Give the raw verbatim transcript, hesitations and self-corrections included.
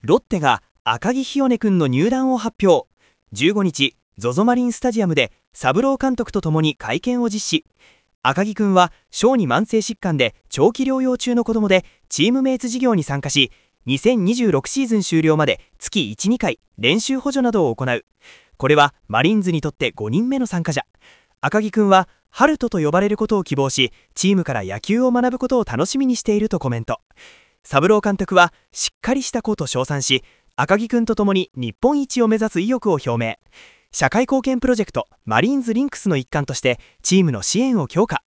ロッテが赤木日和くんの入団を発表。じゅうごにち、ゾゾ マリンスタジアムで三郎監督とともに会見を実施。赤木くんは小児慢性疾患で長期療養中の子供で、チームメイツ事業に参加し、にせんにじゅうろくシーズン終了まで月いち、にかい練習補助などを行う。これはマリーンズにとってごにんめの参加者。赤木くんはハルトと呼ばれることを希望し、チームから野球を学ぶことを楽しみにしているとコメント。三郎監督はしっかりした子と称賛し、赤木くんと共に日本一を目指す意欲を表明。社会貢献プロジェクトマリーンズリンクスの一環としてチームの支援を強化。